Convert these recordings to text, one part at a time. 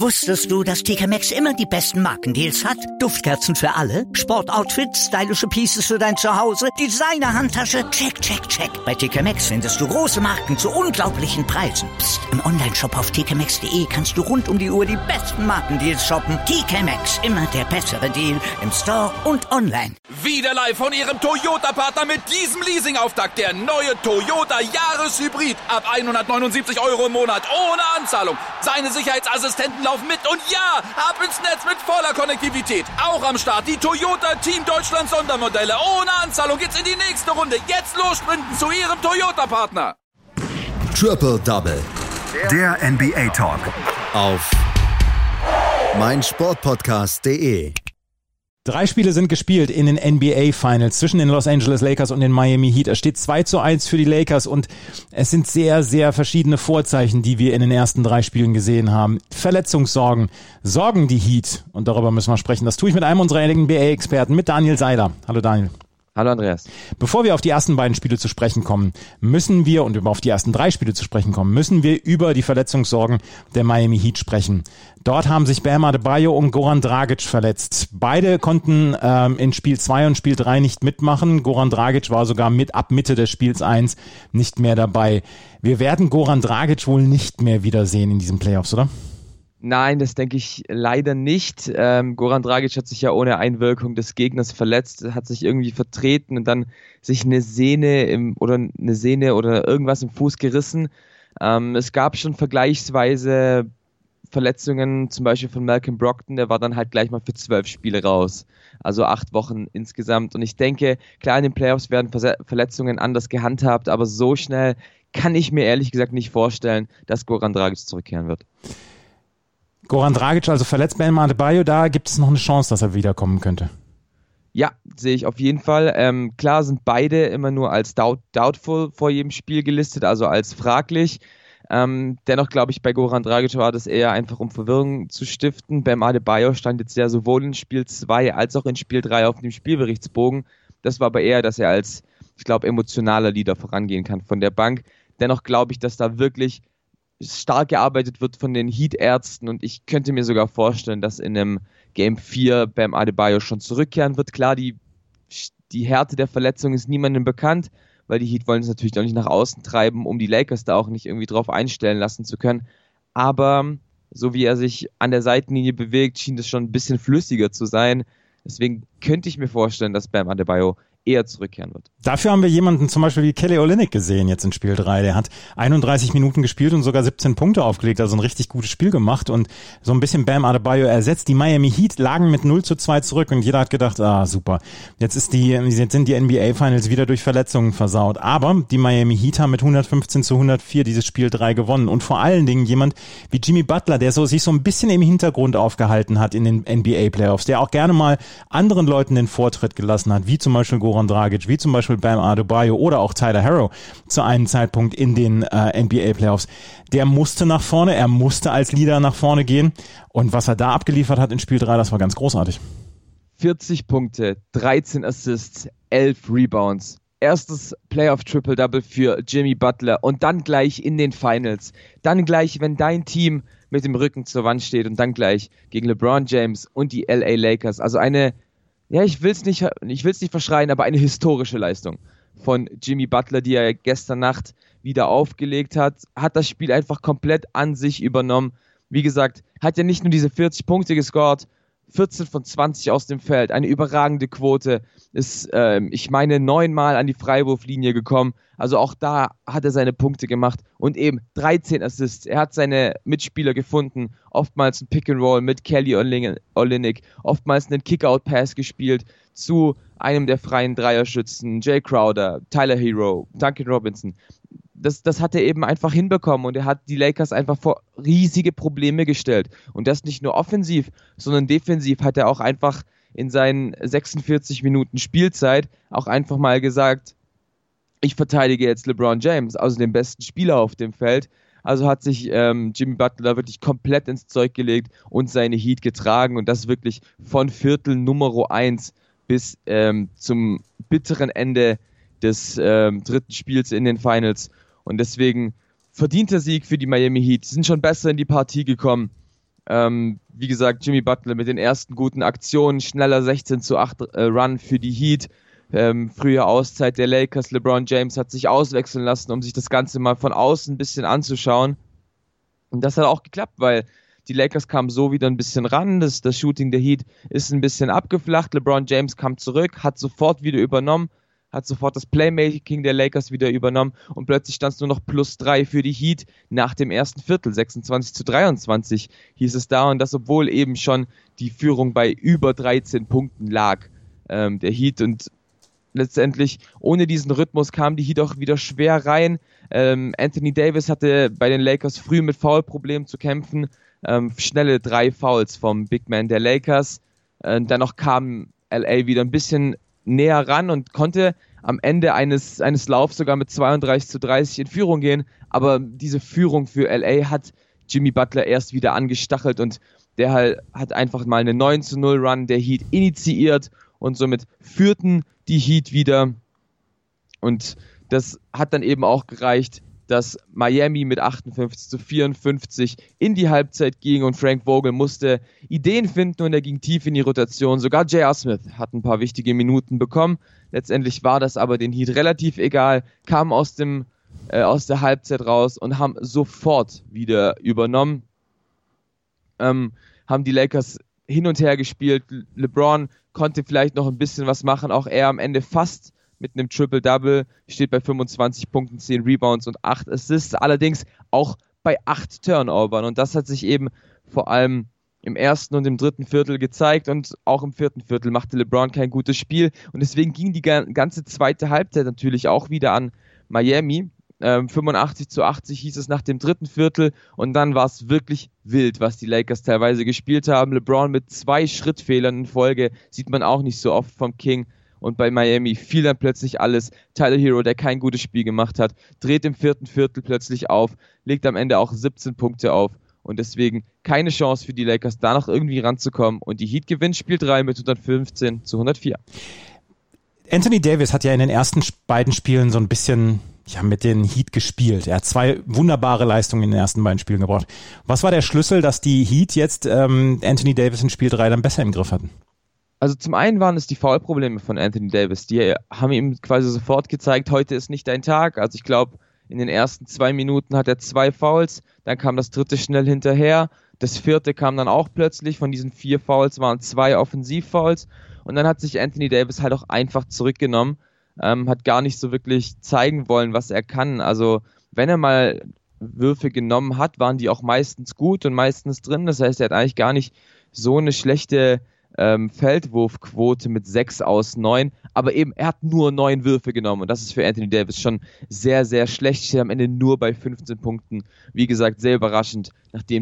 Wusstest du, dass TK Maxx immer die besten Markendeals hat? Duftkerzen für alle, Sportoutfits, stylische Pieces für dein Zuhause, Designer-Handtasche, check, check, check. Bei TK Maxx findest du große Marken zu unglaublichen Preisen. Psst. Im Onlineshop auf tkmaxx.de kannst du rund um die Uhr die besten Markendeals shoppen. TK Maxx, immer der bessere Deal im Store und online. Wieder live von Ihrem Toyota-Partner mit diesem Leasing-Auftakt. Der neue Toyota Jahreshybrid. Ab 179 € im Monat. Ohne Anzahlung. Seine Sicherheitsassistenten laufen mit. Und ja, ab ins Netz mit voller Konnektivität. Auch am Start die Toyota Team Deutschland Sondermodelle. Ohne Anzahlung geht's in die nächste Runde. Jetzt los sprinten zu Ihrem Toyota-Partner. Triple Double. Der NBA Talk. Auf meinsportpodcast.de. 3 Spiele sind gespielt in den NBA Finals zwischen den Los Angeles Lakers und den Miami Heat. Es steht 2:1 für die Lakers und es sind sehr, sehr verschiedene Vorzeichen, die wir in den ersten 3 Spielen gesehen haben. Verletzungssorgen sorgen die Heat und darüber müssen wir sprechen. Das tue ich mit einem unserer NBA-Experten, mit Daniel Seiler. Hallo Daniel. Hallo Andreas. Bevor wir auf die ersten beiden Spiele zu sprechen kommen, müssen wir auf die ersten 3 Spiele zu sprechen kommen, müssen wir über die Verletzungssorgen der Miami Heat sprechen. Dort haben sich Bam Adebayo und Goran Dragic verletzt. Beide konnten in Spiel 2 und Spiel 3 nicht mitmachen. Goran Dragic war sogar ab Mitte des Spiels 1 nicht mehr dabei. Wir werden Goran Dragic wohl nicht mehr wiedersehen in diesen Playoffs, oder? Nein, das denke ich leider nicht. Goran Dragic hat sich ja ohne Einwirkung des Gegners verletzt, hat sich irgendwie vertreten und dann sich eine Sehne oder irgendwas im Fuß gerissen. Es gab schon vergleichsweise Verletzungen, zum Beispiel von Malcolm Brogdon, der war dann halt gleich mal für 12 Spiele raus. Also 8 Wochen insgesamt. Und ich denke, klar, in den Playoffs werden Verletzungen anders gehandhabt, aber so schnell kann ich mir ehrlich gesagt nicht vorstellen, dass Goran Dragic zurückkehren wird. Goran Dragic also verletzt, Bam Adebayo, da gibt es noch eine Chance, dass er wiederkommen könnte. Ja, sehe ich auf jeden Fall. Klar sind beide immer nur als doubtful vor jedem Spiel gelistet, also als fraglich. Dennoch glaube ich, bei Goran Dragic war das eher einfach, um Verwirrung zu stiften. Bam Adebayo stand jetzt ja sowohl in Spiel 2 als auch in Spiel 3 auf dem Spielberichtsbogen. Das war aber eher, dass er als, ich glaube, emotionaler Leader vorangehen kann von der Bank. Dennoch glaube ich, dass da wirklich stark gearbeitet wird von den Heat-Ärzten und ich könnte mir sogar vorstellen, dass in einem Game 4 Bam Adebayo schon zurückkehren wird. Klar, die Härte der Verletzung ist niemandem bekannt, weil die Heat wollen es natürlich auch nicht nach außen treiben, um die Lakers da auch nicht irgendwie drauf einstellen lassen zu können. Aber so wie er sich an der Seitenlinie bewegt, schien das schon ein bisschen flüssiger zu sein. Deswegen könnte ich mir vorstellen, dass Bam Adebayo eher zurückkehren wird. Dafür haben wir jemanden zum Beispiel wie Kelly Olynyk gesehen jetzt in Spiel 3. Der hat 31 Minuten gespielt und sogar 17 Punkte aufgelegt, also ein richtig gutes Spiel gemacht und so ein bisschen Bam Adebayo ersetzt. Die Miami Heat lagen mit 0:2 zurück und jeder hat gedacht, super, jetzt sind die NBA Finals wieder durch Verletzungen versaut. Aber die Miami Heat haben mit 115:104 dieses Spiel 3 gewonnen und vor allen Dingen jemand wie Jimmy Butler, der sich so ein bisschen im Hintergrund aufgehalten hat in den NBA Playoffs, der auch gerne mal anderen Leuten den Vortritt gelassen hat, wie zum Beispiel Goran Dragic, wie zum Beispiel Bam Adebayo oder auch Tyler Herro zu einem Zeitpunkt in den NBA Playoffs. Der musste nach vorne, er musste als Leader nach vorne gehen und was er da abgeliefert hat in Spiel 3, das war ganz großartig. 40 Punkte, 13 Assists, 11 Rebounds. Erstes Playoff-Triple-Double für Jimmy Butler und dann gleich in den Finals. Dann gleich, wenn dein Team mit dem Rücken zur Wand steht und dann gleich gegen LeBron James und die LA Lakers. Also ich will's nicht verschreien, aber eine historische Leistung von Jimmy Butler, die er gestern Nacht wieder aufgelegt hat das Spiel einfach komplett an sich übernommen. Wie gesagt, hat ja nicht nur diese 40 Punkte gescored, 14 von 20 aus dem Feld, eine überragende Quote, ist, 9-mal an die Freiwurflinie gekommen, also auch da hat er seine Punkte gemacht und eben 13 Assists, er hat seine Mitspieler gefunden, oftmals ein Pick-and-Roll mit Kelly Olynyk, oftmals einen Kick-Out-Pass gespielt zu einem der freien Dreierschützen, Jay Crowder, Tyler Herro, Duncan Robinson. Das hat er eben einfach hinbekommen und er hat die Lakers einfach vor riesige Probleme gestellt. Und das nicht nur offensiv, sondern defensiv hat er auch einfach in seinen 46 Minuten Spielzeit auch einfach mal gesagt, ich verteidige jetzt LeBron James, also den besten Spieler auf dem Feld. Also hat sich Jimmy Butler wirklich komplett ins Zeug gelegt und seine Heat getragen und das wirklich von Viertel Nummer 1 bis zum bitteren Ende des dritten Spiels in den Finals. Und deswegen verdienter Sieg für die Miami Heat. Sie sind schon besser in die Partie gekommen. Wie gesagt, Jimmy Butler mit den ersten guten Aktionen, schneller 16:8 Run für die Heat. Frühe Auszeit der Lakers, LeBron James hat sich auswechseln lassen, um sich das Ganze mal von außen ein bisschen anzuschauen. Und das hat auch geklappt, weil die Lakers kamen so wieder ein bisschen ran, das Shooting der Heat ist ein bisschen abgeflacht, LeBron James kam zurück, hat sofort wieder übernommen, hat sofort das Playmaking der Lakers wieder übernommen und plötzlich stand es nur noch +3 für die Heat nach dem ersten Viertel, 26:23 hieß es da, und das obwohl eben schon die Führung bei über 13 Punkten lag, der Heat, und letztendlich ohne diesen Rhythmus kam die Heat auch wieder schwer rein. Anthony Davis hatte bei den Lakers früh mit Foulproblemen zu kämpfen, schnelle 3 Fouls vom Big Man der Lakers, dennoch kam LA wieder ein bisschen näher ran und konnte am Ende eines Laufs sogar mit 32:30 in Führung gehen, aber diese Führung für LA hat Jimmy Butler erst wieder angestachelt und der hat einfach mal eine 9:0 Run der Heat initiiert und somit führten die Heat wieder, und das hat dann eben auch gereicht, dass Miami mit 58:54 in die Halbzeit ging und Frank Vogel musste Ideen finden und er ging tief in die Rotation. Sogar J.R. Smith hat ein paar wichtige Minuten bekommen. Letztendlich war das aber den Heat relativ egal, kamen aus der Halbzeit raus und haben sofort wieder übernommen. Haben die Lakers hin und her gespielt. LeBron konnte vielleicht noch ein bisschen was machen, auch er am Ende fast mit einem Triple-Double, steht bei 25 Punkten, 10 Rebounds und 8 Assists, allerdings auch bei 8 Turnovern, und das hat sich eben vor allem im ersten und im dritten Viertel gezeigt, und auch im vierten Viertel machte LeBron kein gutes Spiel, und deswegen ging die ganze zweite Halbzeit natürlich auch wieder an Miami. 85:80 hieß es nach dem dritten Viertel, und dann war es wirklich wild, was die Lakers teilweise gespielt haben. LeBron mit 2 Schrittfehlern in Folge, sieht man auch nicht so oft vom King. Und bei Miami fiel dann plötzlich alles. Tyler Hero, der kein gutes Spiel gemacht hat, dreht im vierten Viertel plötzlich auf, legt am Ende auch 17 Punkte auf. Und deswegen keine Chance für die Lakers, da noch irgendwie ranzukommen. Und die Heat gewinnt Spiel 3 mit 115:104. Anthony Davis hat ja in den ersten beiden Spielen so ein bisschen mit den Heat gespielt. Er hat 2 wunderbare Leistungen in den ersten beiden Spielen gebracht. Was war der Schlüssel, dass die Heat jetzt Anthony Davis in Spiel 3 dann besser im Griff hatten? Also zum einen waren es die Foulprobleme von Anthony Davis. Die haben ihm quasi sofort gezeigt, heute ist nicht dein Tag. Also ich glaube, in den ersten 2 Minuten hat er 2 Fouls, dann kam das dritte schnell hinterher. Das vierte kam dann auch plötzlich. Von diesen 4 Fouls waren 2 Offensivfouls. Und dann hat sich Anthony Davis halt auch einfach zurückgenommen, hat gar nicht so wirklich zeigen wollen, was er kann. Also wenn er mal Würfe genommen hat, waren die auch meistens gut und meistens drin. Das heißt, er hat eigentlich gar nicht so eine schlechte Feldwurfquote mit 6 aus 9, aber eben er hat nur 9 Würfe genommen, und das ist für Anthony Davis schon sehr, sehr schlecht. Steht am Ende nur bei 15 Punkten. Wie gesagt, sehr überraschend, nachdem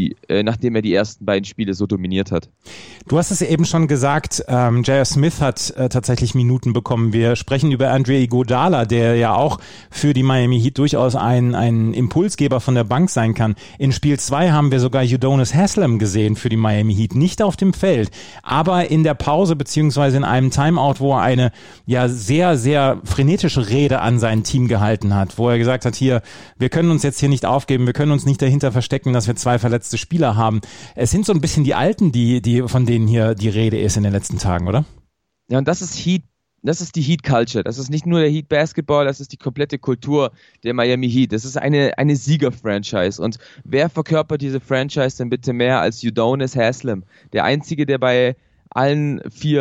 er die ersten beiden Spiele so dominiert hat. Du hast es eben schon gesagt, J.R. Smith hat tatsächlich Minuten bekommen. Wir sprechen über Andre Iguodala, der ja auch für die Miami Heat durchaus ein Impulsgeber von der Bank sein kann. In Spiel 2 haben wir sogar Udonis Haslem gesehen für die Miami Heat, nicht auf dem Feld, aber in der Pause beziehungsweise in einem Timeout, wo er eine sehr, sehr frenetische Rede an sein Team gehalten hat, wo er gesagt hat, wir können uns jetzt hier nicht aufgeben, wir können uns nicht dahinter verstecken, dass wir 2 verletzte Spieler haben. Es sind so ein bisschen die Alten, von denen hier die Rede ist in den letzten Tagen, oder? Ja, und das ist die Heat Culture. Das ist nicht nur der Heat Basketball, das ist die komplette Kultur der Miami Heat. Das ist eine Sieger-Franchise. Und wer verkörpert diese Franchise denn bitte mehr als Udonis Haslem? Der Einzige, der bei allen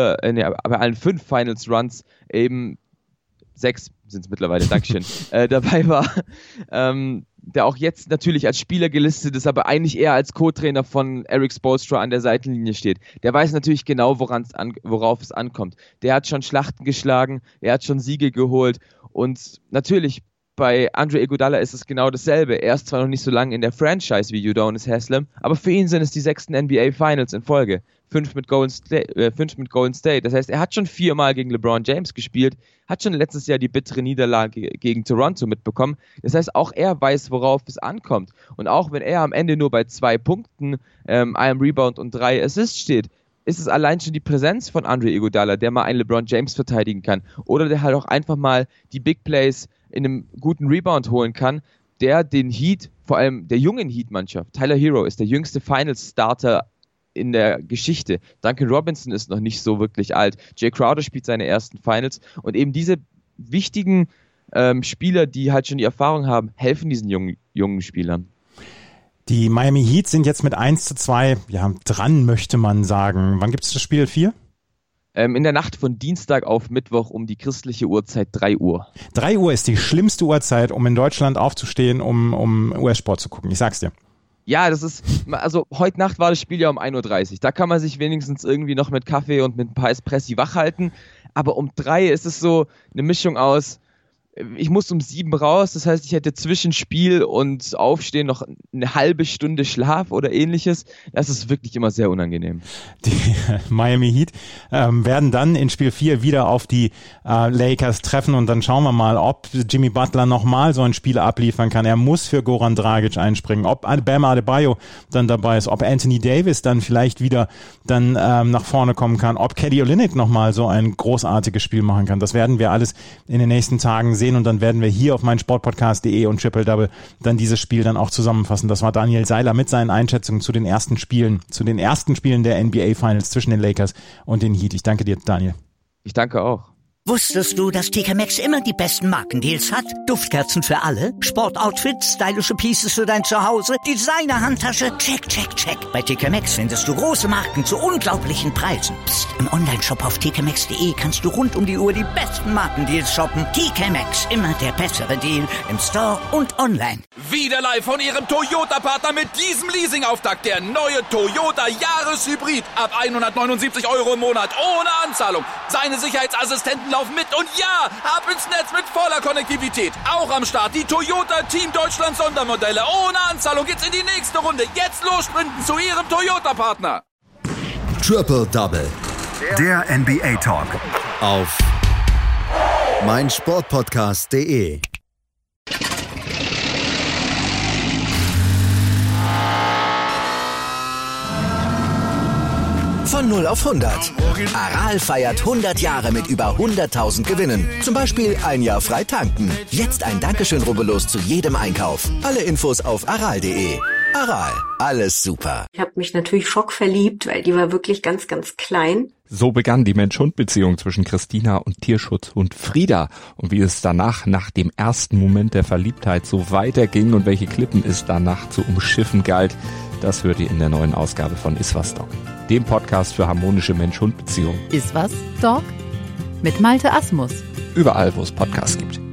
5 Finals Runs eben 6 sind es mittlerweile, Dankeschön, dabei war, der auch jetzt natürlich als Spieler gelistet ist, aber eigentlich eher als Co-Trainer von Eric Spoelstra an der Seitenlinie steht. Der weiß natürlich genau, worauf es ankommt. Der hat schon Schlachten geschlagen, er hat schon Siege geholt, und natürlich bei Andre Iguodala ist es genau dasselbe. Er ist zwar noch nicht so lange in der Franchise wie Udonis Haslem, aber für ihn sind es die 6. NBA Finals in Folge. 5 mit Golden State. Das heißt, er hat schon 4-mal gegen LeBron James gespielt, hat schon letztes Jahr die bittere Niederlage gegen Toronto mitbekommen. Das heißt, auch er weiß, worauf es ankommt. Und auch wenn er am Ende nur bei 2 Punkten, einem Rebound und 3 Assists steht, ist es allein schon die Präsenz von Andre Iguodala, der mal einen LeBron James verteidigen kann. Oder der halt auch einfach mal die Big Plays in einem guten Rebound holen kann, der den Heat vor allem der jungen Heat-Mannschaft. Tyler Hero ist der jüngste Finals-Starter in der Geschichte. Duncan Robinson ist noch nicht so wirklich alt. Jay Crowder spielt seine ersten Finals und eben diese wichtigen Spieler, die halt schon die Erfahrung haben, helfen diesen jungen Spielern. Die Miami Heat sind jetzt mit 1:2 dran, möchte man sagen. Wann gibt es das Spiel? 4? In der Nacht von Dienstag auf Mittwoch um die christliche Uhrzeit 3 Uhr. 3 Uhr ist die schlimmste Uhrzeit, um in Deutschland aufzustehen, um US-Sport zu gucken. Ich sag's dir. Ja, also heute Nacht war das Spiel ja um 1:30 Uhr. Da kann man sich wenigstens irgendwie noch mit Kaffee und mit ein paar Espressi wach halten. Aber um 3 ist es so eine Mischung aus, ich muss um 7 raus, das heißt, ich hätte zwischen Spiel und Aufstehen noch eine halbe Stunde Schlaf oder ähnliches. Das ist wirklich immer sehr unangenehm. Die Miami Heat werden dann in Spiel 4 wieder auf die Lakers treffen und dann schauen wir mal, ob Jimmy Butler nochmal so ein Spiel abliefern kann. Er muss für Goran Dragic einspringen, ob Bam Adebayo dann dabei ist, ob Anthony Davis dann vielleicht wieder dann nach vorne kommen kann, ob Kelly Olynyk nochmal so ein großartiges Spiel machen kann. Das werden wir alles in den nächsten Tagen sehen und dann werden wir hier auf meinsportpodcast.de und Triple Double dann dieses Spiel dann auch zusammenfassen. Das war Daniel Seiler mit seinen Einschätzungen zu den ersten Spielen der NBA Finals zwischen den Lakers und den Heat. Ich danke dir, Daniel. Ich danke auch. Wusstest du, dass TK Maxx immer die besten Markendeals hat? Duftkerzen für alle, Sportoutfits, stylische Pieces für dein Zuhause, Designer-Handtasche, check, check, check. Bei TK Maxx findest du große Marken zu unglaublichen Preisen. Psst. Im Onlineshop auf tkmaxx.de kannst du rund um die Uhr die besten Markendeals shoppen. TK Maxx, immer der bessere Deal im Store und online. Wieder live von Ihrem Toyota-Partner mit diesem Leasing-Auftakt. Der neue Toyota Jahreshybrid. Ab 179 € im Monat. Ohne Anzahlung. Seine Sicherheitsassistenten laufen mit. Und ja, ab ins Netz mit voller Konnektivität. Auch am Start die Toyota Team Deutschland Sondermodelle. Ohne Anzahlung geht's in die nächste Runde. Jetzt los sprinten zu Ihrem Toyota-Partner. Triple Double. Der NBA Talk. Auf meinsportpodcast.de. Von 0 auf 100. Aral feiert 100 Jahre mit über 100.000 Gewinnen. Zum Beispiel ein Jahr frei tanken. Jetzt ein Dankeschön, rubbellos zu jedem Einkauf. Alle Infos auf aral.de. Aral, alles super. Ich habe mich natürlich schockverliebt, weil die war wirklich ganz, ganz klein. So begann die Mensch-Hund-Beziehung zwischen Christina und Tierschutzhund Frieda. Und wie es danach, nach dem ersten Moment der Verliebtheit, so weiterging und welche Klippen es danach zu umschiffen galt, das hört ihr in der neuen Ausgabe von Iswas Dog, dem Podcast für harmonische Mensch-Hund-Beziehungen. Iswas Dog? Mit Malte Asmus. Überall, wo es Podcasts gibt.